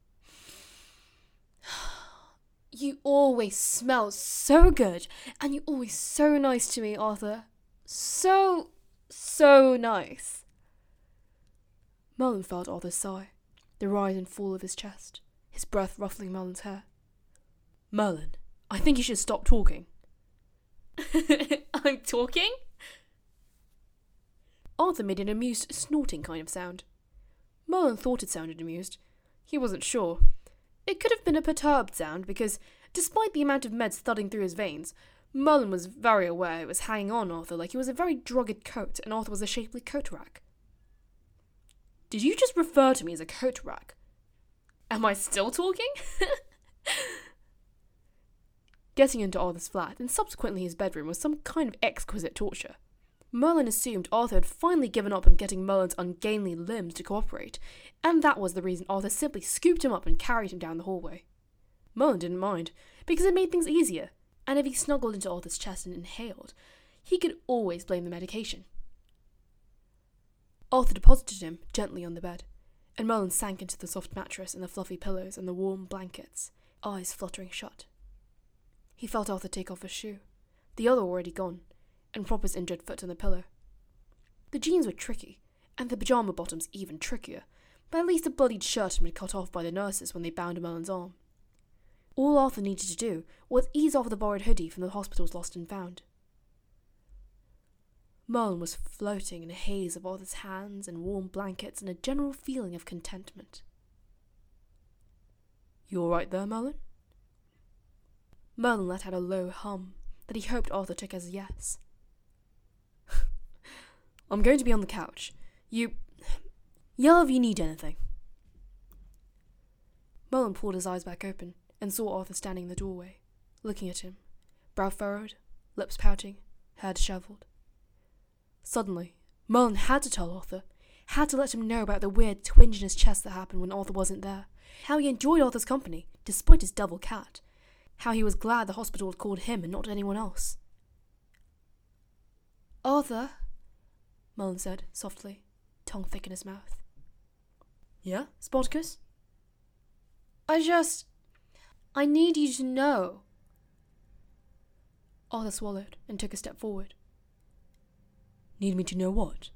"You always smell so good, and you're always so nice to me, Arthur. So, so nice." Merlin felt Arthur's sigh, the rise and fall of his chest, his breath ruffling Merlin's hair. "Merlin, I think you should stop talking." "I'm talking?" Arthur made an amused, snorting kind of sound. Merlin thought it sounded amused. He wasn't sure. It could have been a perturbed sound because, despite the amount of meds thudding through his veins, Merlin was very aware it was hanging on Arthur like he was a very drugged coat and Arthur was a shapely coat rack. "Did you just refer to me as a coat rack?" "Am I still talking?" Getting into Arthur's flat and subsequently his bedroom was some kind of exquisite torture. Merlin assumed Arthur had finally given up on getting Merlin's ungainly limbs to cooperate, and that was the reason Arthur simply scooped him up and carried him down the hallway. Merlin didn't mind, because it made things easier, and if he snuggled into Arthur's chest and inhaled, he could always blame the medication. Arthur deposited him gently on the bed, and Merlin sank into the soft mattress and the fluffy pillows and the warm blankets, eyes fluttering shut. He felt Arthur take off his shoe, the other already gone, and prop his injured foot on the pillow. The jeans were tricky, and the pyjama bottoms even trickier, but at least the bloodied shirt had been cut off by the nurses when they bound Merlin's arm. All Arthur needed to do was ease off the borrowed hoodie from the hospital's lost and found. Merlin was floating in a haze of Arthur's hands and warm blankets and a general feeling of contentment. "You all right there, Merlin?" Merlin let out a low hum that he hoped Arthur took as a yes. "I'm going to be on the couch. You... yell if you need anything." Merlin pulled his eyes back open and saw Arthur standing in the doorway, looking at him, brow furrowed, lips pouting, hair dishevelled. Suddenly, Merlin had to tell Arthur, had to let him know about the weird twinge in his chest that happened when Arthur wasn't there, how he enjoyed Arthur's company, despite his devil cat, how he was glad the hospital had called him and not anyone else. "Arthur," Merlin said, softly, tongue thick in his mouth. "Yeah, Spartacus?" I just... I need you to know." Arthur swallowed and took a step forward. "Need me to know what?"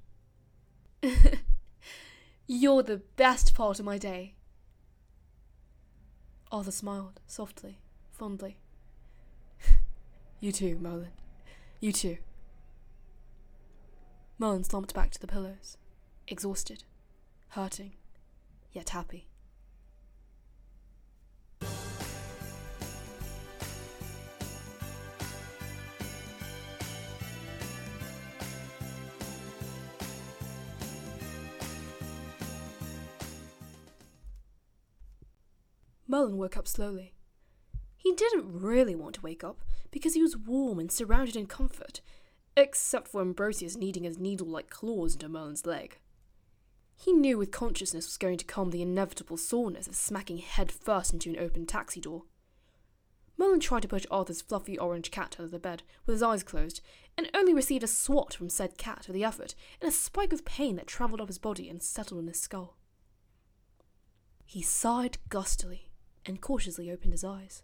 "You're the best part of my day." Arthur smiled, softly, fondly. "You too, Merlin. You too." Merlin slumped back to the pillows, exhausted, hurting, yet happy. Merlin woke up slowly. He didn't really want to wake up, because he was warm and surrounded in comfort, except for Ambrosius needing his needle-like claws into Merlin's leg. He knew with consciousness was going to come the inevitable soreness of smacking head first into an open taxi door. Merlin tried to push Arthur's fluffy orange cat out of the bed with his eyes closed, and only received a swat from said cat for the effort, and a spike of pain that travelled up his body and settled in his skull. He sighed gustily, and cautiously opened his eyes.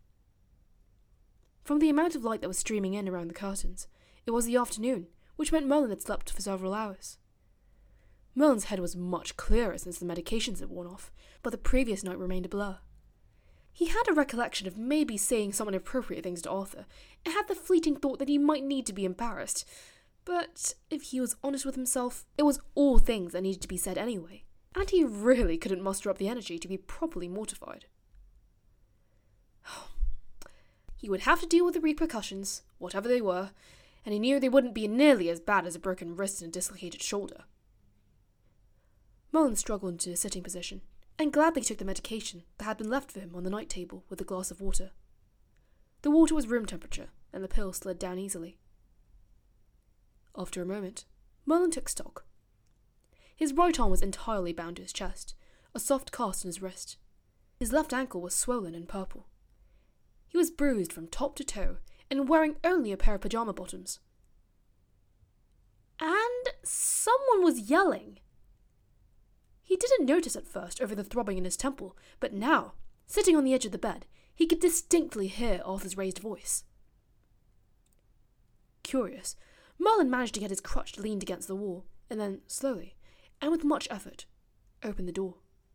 From the amount of light that was streaming in around the curtains, it was the afternoon, which meant Merlin had slept for several hours. Merlin's head was much clearer since the medications had worn off, but the previous night remained a blur. He had a recollection of maybe saying some inappropriate things to Arthur, and had the fleeting thought that he might need to be embarrassed, but if he was honest with himself, it was all things that needed to be said anyway, and he really couldn't muster up the energy to be properly mortified. He would have to deal with the repercussions, whatever they were, and he knew they wouldn't be nearly as bad as a broken wrist and a dislocated shoulder. Merlin struggled into a sitting position, and gladly took the medication that had been left for him on the night table with a glass of water. The water was room temperature, and the pill slid down easily. After a moment, Merlin took stock. His right arm was entirely bound to his chest, a soft cast on his wrist. His left ankle was swollen and purple. He was bruised from top to toe and wearing only a pair of pyjama bottoms. And someone was yelling. He didn't notice at first over the throbbing in his temple, but now, sitting on the edge of the bed, he could distinctly hear Arthur's raised voice. Curious, Merlin managed to get his crutch leaned against the wall, and then, slowly, and with much effort, opened the door.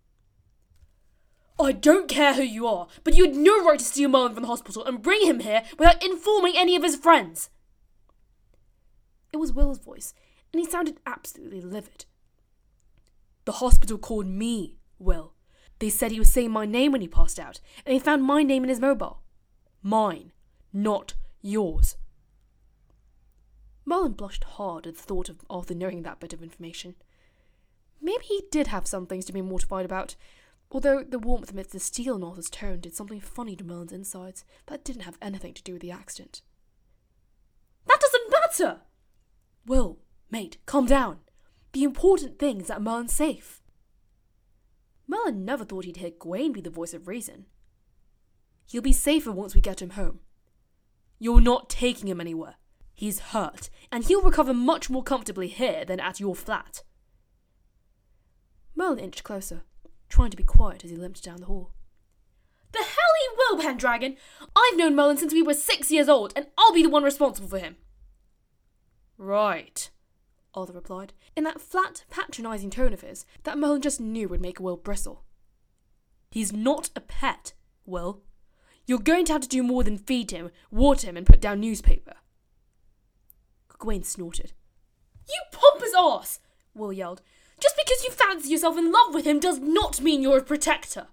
I don't care who you are, but you had no right to steal Merlin from the hospital and bring him here without informing any of his friends. It was Will's voice, and he sounded absolutely livid. The hospital called me, Will. They said he was saying my name when he passed out, and they found my name in his mobile. Mine, not yours. Merlin blushed hard at the thought of Arthur knowing that bit of information. Maybe he did have some things to be mortified about, although the warmth amidst the steel in Arthur's tone did something funny to Merlin's insides that didn't have anything to do with the accident. That doesn't matter! Will, mate, calm down. The important thing is that Merlin's safe. Merlin never thought he'd hear Gawain be the voice of reason. He'll be safer once we get him home. You're not taking him anywhere. He's hurt, and he'll recover much more comfortably here than at your flat. Merlin inched closer, trying to be quiet as he limped down the hall. The hell he will, Pendragon! I've known Merlin since we were six years old, and I'll be the one responsible for him. Right, Arthur replied, in that flat, patronising tone of his that Merlin just knew would make Will bristle. He's not a pet, Will. You're going to have to do more than feed him, water him, and put down newspaper. Gawain snorted. You pompous arse! Will yelled. Just because you fancy yourself in love with him does not mean you're a protector.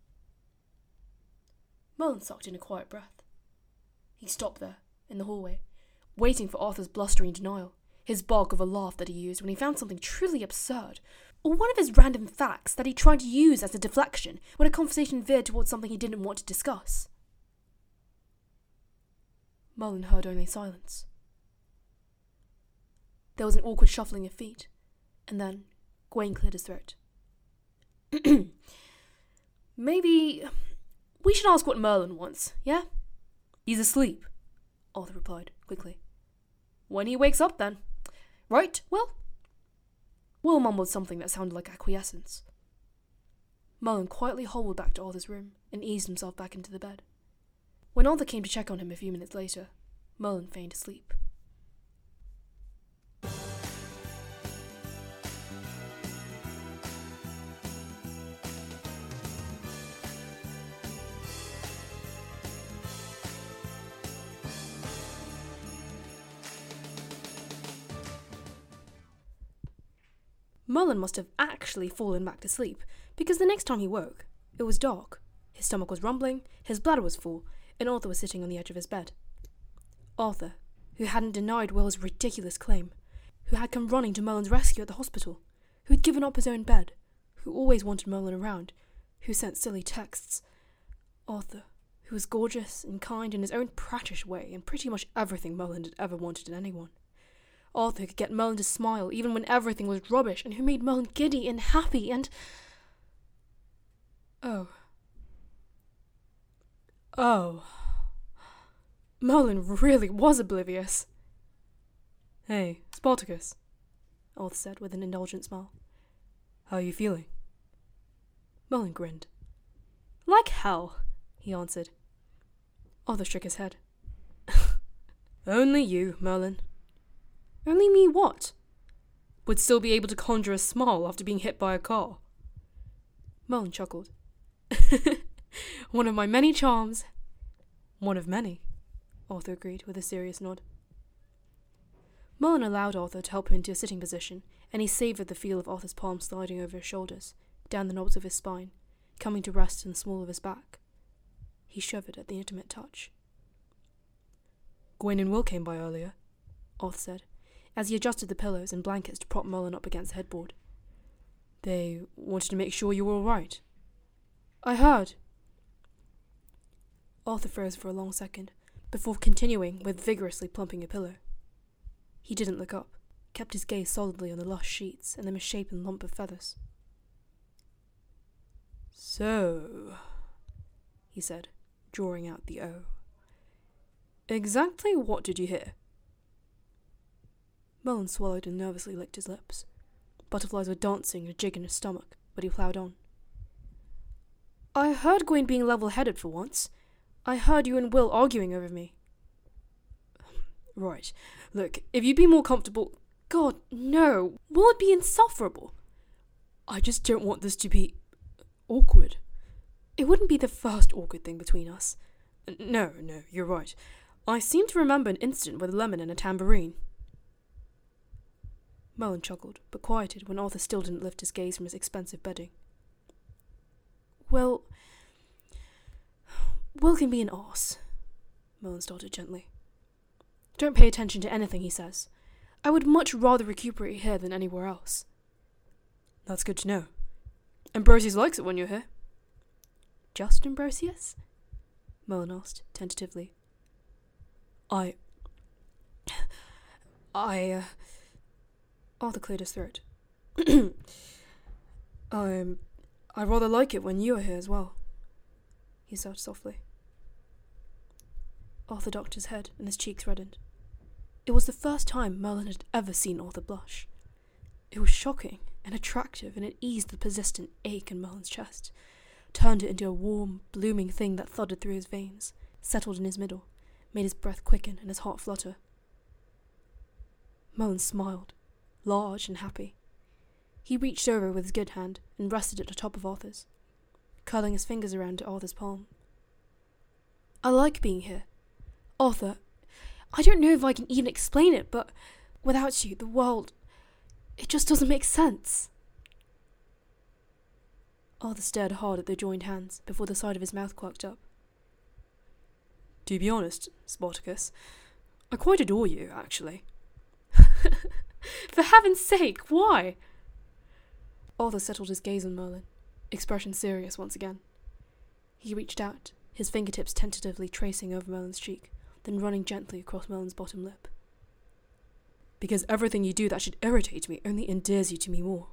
Merlin sucked in a quiet breath. He stopped there, in the hallway, waiting for Arthur's blustering denial, his bark of a laugh that he used when he found something truly absurd, or one of his random facts that he tried to use as a deflection when a conversation veered towards something he didn't want to discuss. Merlin heard only silence. There was an awkward shuffling of feet, and then Gawain cleared his throat. Maybe we should ask what Merlin wants, yeah? He's asleep, Arthur replied quickly. When he wakes up, then. Right, Will? Will mumbled something that sounded like acquiescence. Merlin quietly hobbled back to Arthur's room and eased himself back into the bed. When Arthur came to check on him a few minutes later, Merlin feigned sleep. Merlin must have actually fallen back to sleep, because the next time he woke, it was dark. His stomach was rumbling, his bladder was full, and Arthur was sitting on the edge of his bed. Arthur, who hadn't denied Will's ridiculous claim, who had come running to Merlin's rescue at the hospital, who had given up his own bed, who always wanted Merlin around, who sent silly texts. Arthur, who was gorgeous and kind in his own prattish way and pretty much everything Merlin had ever wanted in anyone. Arthur could get Merlin to smile even when everything was rubbish, and who made Merlin giddy and happy and... Oh. Oh. Merlin really was oblivious. Hey, Spartacus, Arthur said with an indulgent smile. How are you feeling? Merlin grinned. Like hell, he answered. Arthur shook his head. Only you, Merlin. Only me what? Would still be able to conjure a smile after being hit by a car. Merlin chuckled. One of my many charms. One of many, Arthur agreed with a serious nod. Merlin allowed Arthur to help him into a sitting position, and he savoured the feel of Arthur's palm sliding over his shoulders, down the knobs of his spine, coming to rest in the small of his back. He shivered at the intimate touch. Gawain and Will came by earlier, Arthur said, as he adjusted the pillows and blankets to prop Merlin up against the headboard. They wanted to make sure you were all right. I heard. Arthur froze for a long second, before continuing with vigorously plumping a pillow. He didn't look up, kept his gaze solidly on the lush sheets and the misshapen lump of feathers. So, he said, drawing out the O. Exactly what did you hear? Mullen swallowed and nervously licked his lips. Butterflies were dancing in a jig in his stomach, but he ploughed on. I heard Gwen being level-headed for once. I heard you and Will arguing over me. Right. Look, if you'd be more comfortable... God, no. Will it be insufferable? I just don't want this to be... awkward. It wouldn't be the first awkward thing between us. No, no, you're right. I seem to remember an incident with a lemon and a tambourine. Mullen chuckled, but quieted when Arthur still didn't lift his gaze from his expensive bedding. Well... Will can be an arse, Mullen started gently. Don't pay attention to anything he says. I would much rather recuperate here than anywhere else. That's good to know. Ambrosius likes it when you're here. Just Ambrosius? Mullen asked, tentatively. I... I, uh... Arthur cleared his throat. I'm... I rather like it when you are here as well, he said softly. Arthur ducked his head and his cheeks reddened. It was the first time Mullen had ever seen Arthur blush. It was shocking and attractive, and it eased the persistent ache in Mullen's chest, turned it into a warm, blooming thing that thudded through his veins, settled in his middle, made his breath quicken and his heart flutter. Mullen smiled, large and happy. He reached over with his good hand and rested it atop of Arthur's, curling his fingers around Arthur's palm. I like being here. Arthur, I don't know if I can even explain it, but without you, the world, it just doesn't make sense. Arthur stared hard at their joined hands before the side of his mouth quirked up. To be honest, Spartacus, I quite adore you, actually. For heaven's sake, why? Arthur settled his gaze on Merlin, expression serious once again. He reached out, his fingertips tentatively tracing over Merlin's cheek, then running gently across Merlin's bottom lip. Because everything you do that should irritate me only endears you to me more.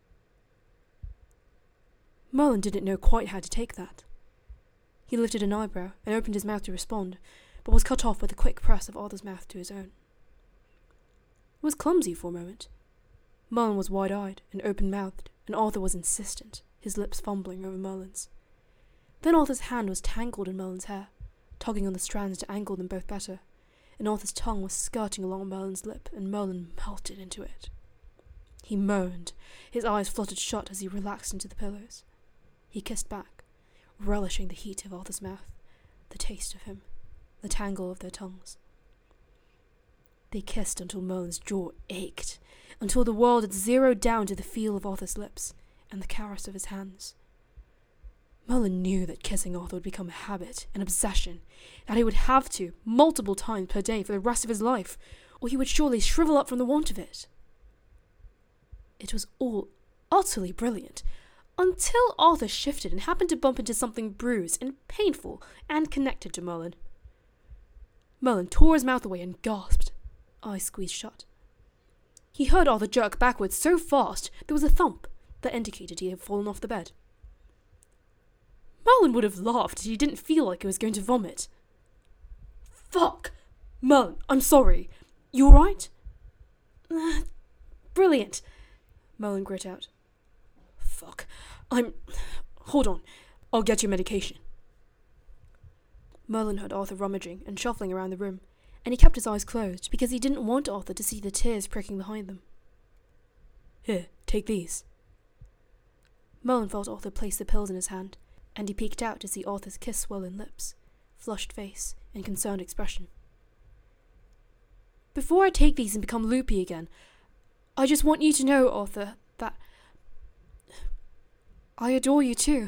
Merlin didn't know quite how to take that. He lifted an eyebrow and opened his mouth to respond, but was cut off with a quick press of Arthur's mouth to his own. It was clumsy for a moment. Merlin was wide-eyed and open-mouthed, and Arthur was insistent, his lips fumbling over Merlin's. Then Arthur's hand was tangled in Merlin's hair, tugging on the strands to angle them both better, and Arthur's tongue was skirting along Merlin's lip, and Merlin melted into it. He moaned, his eyes fluttered shut as he relaxed into the pillows. He kissed back, relishing the heat of Arthur's mouth, the taste of him, the tangle of their tongues. They kissed until Merlin's jaw ached, until the world had zeroed down to the feel of Arthur's lips and the caress of his hands. Merlin knew that kissing Arthur would become a habit, an obsession, that he would have to, multiple times per day for the rest of his life, or he would surely shrivel up from the want of it. It was all utterly brilliant, until Arthur shifted and happened to bump into something bruised and painful and connected to Merlin. Merlin tore his mouth away and gasped, eyes squeezed shut. He heard Arthur jerk backwards so fast there was a thump that indicated he had fallen off the bed. Merlin would have laughed if he didn't feel like he was going to vomit. Fuck! Merlin, I'm sorry. You alright? Uh, brilliant, Merlin grit out. Fuck. I'm... Hold on. I'll get you medication. Merlin heard Arthur rummaging and shuffling around the room, and he kept his eyes closed because he didn't want Arthur to see the tears pricking behind them. Here, take these. Merlin felt Arthur place the pills in his hand, and he peeked out to see Arthur's kiss-swollen lips, flushed face, and concerned expression. Before I take these and become loopy again, I just want you to know, Arthur, that I adore you too.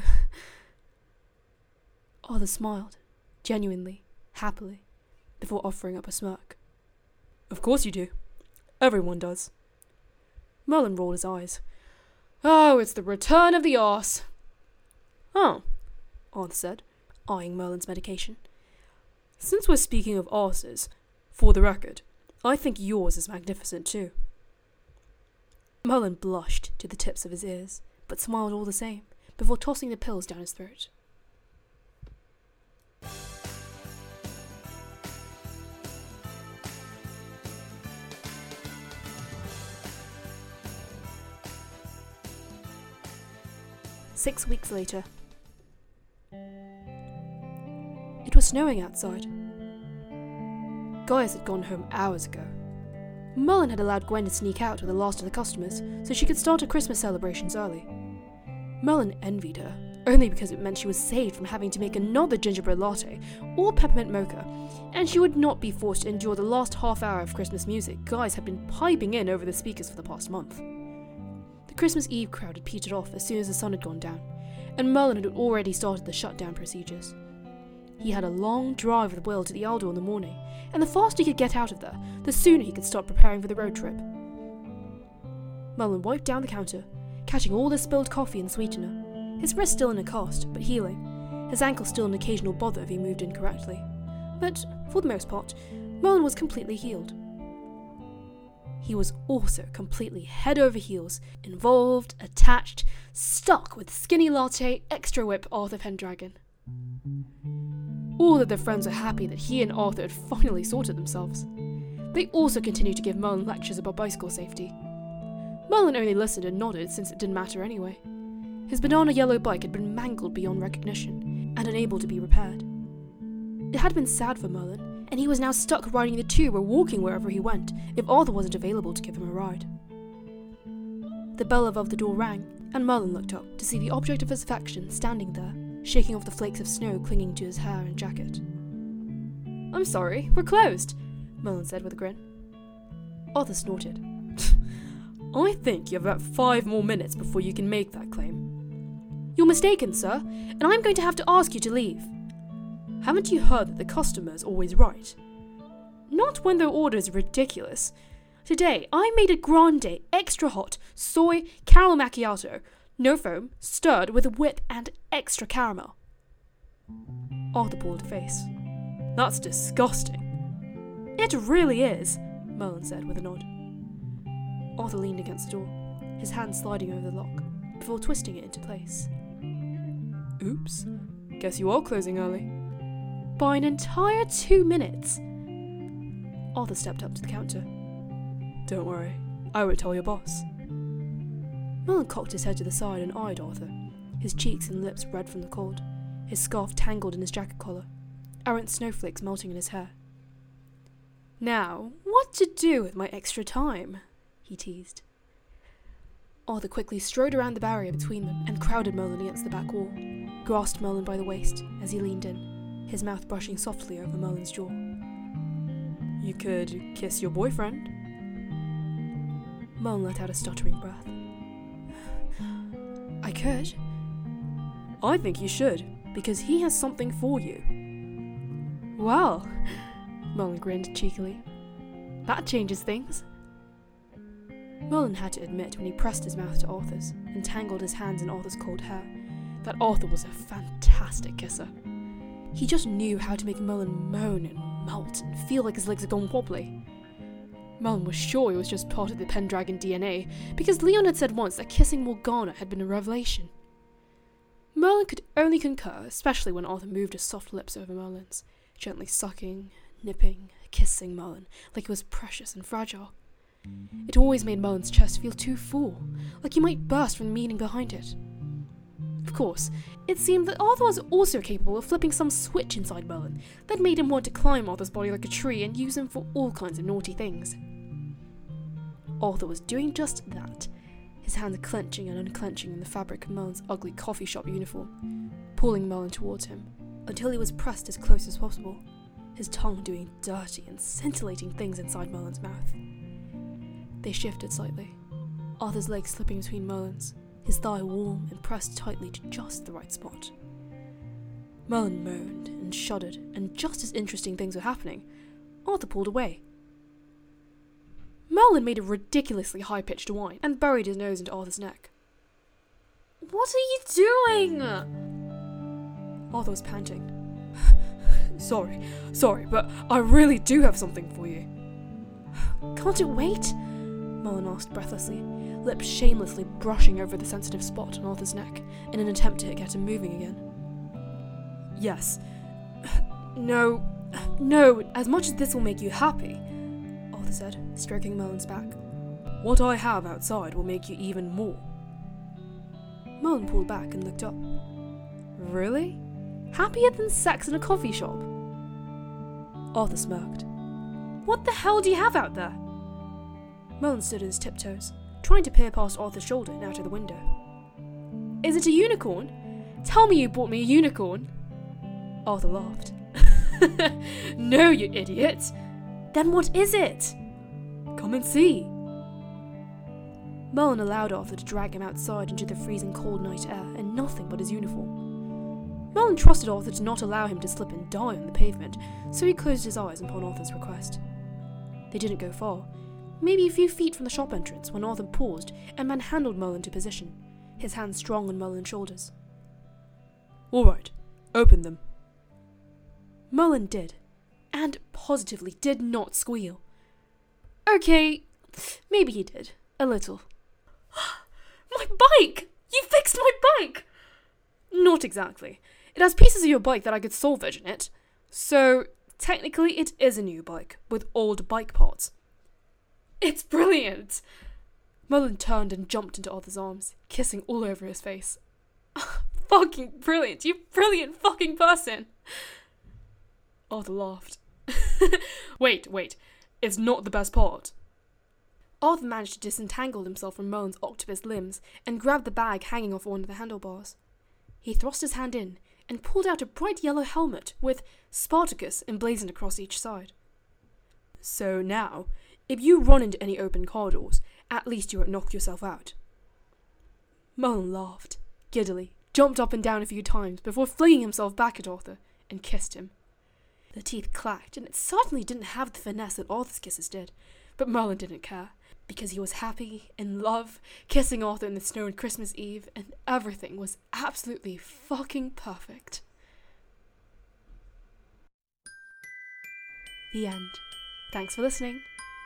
Arthur smiled, genuinely, happily, before offering up a smirk. Of course you do. Everyone does. Merlin rolled his eyes. Oh, it's the return of the arse. Oh, Arthur said, eyeing Merlin's medication. Since we're speaking of arses, for the record, I think yours is magnificent too. Merlin blushed to the tips of his ears, but smiled all the same, before tossing the pills down his throat. Six weeks later. It was snowing outside. Gaius had gone home hours ago. Merlin had allowed Gwen to sneak out with the last of the customers so she could start her Christmas celebrations early. Merlin envied her, only because it meant she was saved from having to make another gingerbread latte or peppermint mocha, and she would not be forced to endure the last half hour of Christmas music Gaius had been piping in over the speakers for the past month. The Christmas Eve crowd had petered off as soon as the sun had gone down, and Merlin had already started the shutdown procedures. He had a long drive with Will to the Eldor in the morning, and the faster he could get out of there, the sooner he could start preparing for the road trip. Merlin wiped down the counter, catching all the spilled coffee and sweetener, his wrist still in a cast, but healing, his ankle still an occasional bother if he moved incorrectly. But, for the most part, Merlin was completely healed. He was also completely head over heels, involved, attached, stuck with skinny latte, extra whip Arthur Pendragon. All of their friends were happy that he and Arthur had finally sorted themselves. They also continued to give Merlin lectures about bicycle safety. Merlin only listened and nodded since it didn't matter anyway. His banana yellow bike had been mangled beyond recognition and unable to be repaired. It had been sad for Merlin, and he was now stuck riding the tube or walking wherever he went if Arthur wasn't available to give him a ride. The bell above the door rang, and Merlin looked up to see the object of his affection standing there, shaking off the flakes of snow clinging to his hair and jacket. "I'm sorry, we're closed," Merlin said with a grin. Arthur snorted. "I think you have about five more minutes before you can make that claim." "You're mistaken, sir, and I'm going to have to ask you to leave." "Haven't you heard that the customer's always right?" "Not when their order is ridiculous. Today, I made a grande, extra hot, soy, caramel macchiato, no foam, stirred with a whip and extra caramel." Arthur pulled a face. "That's disgusting." "It really is," Merlin said with a nod. Arthur leaned against the door, his hand sliding over the lock, before twisting it into place. "Oops, guess you are closing early." "By an entire two minutes." Arthur stepped up to the counter. "Don't worry, I won't tell your boss." Merlin cocked his head to the side and eyed Arthur, his cheeks and lips red from the cold, his scarf tangled in his jacket collar, errant snowflakes melting in his hair. "Now, what to do with my extra time?" he teased. Arthur quickly strode around the barrier between them and crowded Merlin against the back wall, grasped Merlin by the waist as he leaned in, his mouth brushing softly over Merlin's jaw. "You could kiss your boyfriend." Merlin let out a stuttering breath. "I could." "I think you should, because he has something for you." "Well," Merlin grinned cheekily, "that changes things." Merlin had to admit when he pressed his mouth to Arthur's and tangled his hands in Arthur's cold hair that Arthur was a fantastic kisser. He just knew how to make Merlin moan and melt and feel like his legs had gone wobbly. Merlin was sure he was just part of the Pendragon D N A, because Leon had said once that kissing Morgana had been a revelation. Merlin could only concur, especially when Arthur moved his soft lips over Merlin's, gently sucking, nipping, kissing Merlin like he was precious and fragile. It always made Merlin's chest feel too full, like he might burst from the meaning behind it. Of course, it seemed that Arthur was also capable of flipping some switch inside Merlin that made him want to climb Arthur's body like a tree and use him for all kinds of naughty things. Arthur was doing just that, his hands clenching and unclenching in the fabric of Merlin's ugly coffee shop uniform, pulling Merlin towards him, until he was pressed as close as possible, his tongue doing dirty and scintillating things inside Merlin's mouth. They shifted slightly, Arthur's legs slipping between Merlin's, his thigh warm and pressed tightly to just the right spot. Merlin moaned and shuddered, and just as interesting things were happening, Arthur pulled away. Merlin made a ridiculously high-pitched whine and buried his nose into Arthur's neck. "What are you doing?" Arthur was panting. Sorry, sorry, but I really do have something for you. Can't it wait? Mullen asked breathlessly, lips shamelessly brushing over the sensitive spot on Arthur's neck in an attempt to get him moving again. Yes. No, no, as much as this will make you happy, Arthur said, stroking Mullen's back, what I have outside will make you even more. Mullen pulled back and looked up. Really? Happier than sex in a coffee shop? Arthur smirked. What the hell do you have out there? Mullen stood on his tiptoes, trying to peer past Arthur's shoulder and out of the window. Is it a unicorn? Tell me you bought me a unicorn. Arthur laughed. No, you idiot. Then what is it? Come and see. Mullen allowed Arthur to drag him outside into the freezing cold night air and nothing but his uniform. Mullen trusted Arthur to not allow him to slip and die on the pavement, so he closed his eyes upon Arthur's request. They didn't go far, maybe a few feet from the shop entrance, when Arthur paused and manhandled Mullen to position, his hands strong on Mullen's shoulders. All right, open them. Mullen did, and positively did not squeal. Okay, maybe he did, a little. My bike! You fixed my bike! Not exactly. It has pieces of your bike that I could salvage in it. So, technically it is a new bike, with old bike parts. It's brilliant! Mullen turned and jumped into Arthur's arms, kissing all over his face. Fucking brilliant! You brilliant fucking person! Arthur laughed. Wait, wait. It's not the best part. Arthur managed to disentangle himself from Mullen's octopus limbs and grabbed the bag hanging off one of the handlebars. He thrust his hand in and pulled out a bright yellow helmet with Spartacus emblazoned across each side. So now, if you run into any open corridors, at least you won't knock yourself out. Mullen laughed, giddily, jumped up and down a few times before flinging himself back at Arthur and kissed him. The teeth clacked, and it certainly didn't have the finesse that Arthur's kisses did, but Mullen didn't care, because he was happy, in love, kissing Arthur in the snow on Christmas Eve, and everything was absolutely fucking perfect. The end. Thanks for listening.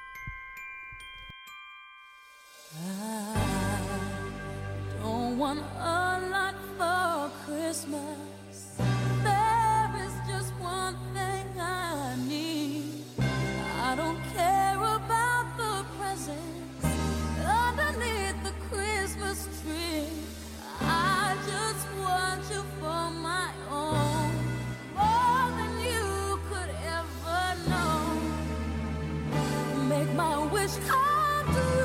I don't want a lot for Christmas. There is just one thing I need. I don't care about the presents underneath the Christmas tree. I just want you for my own, more than you could ever know. Make my wish come true.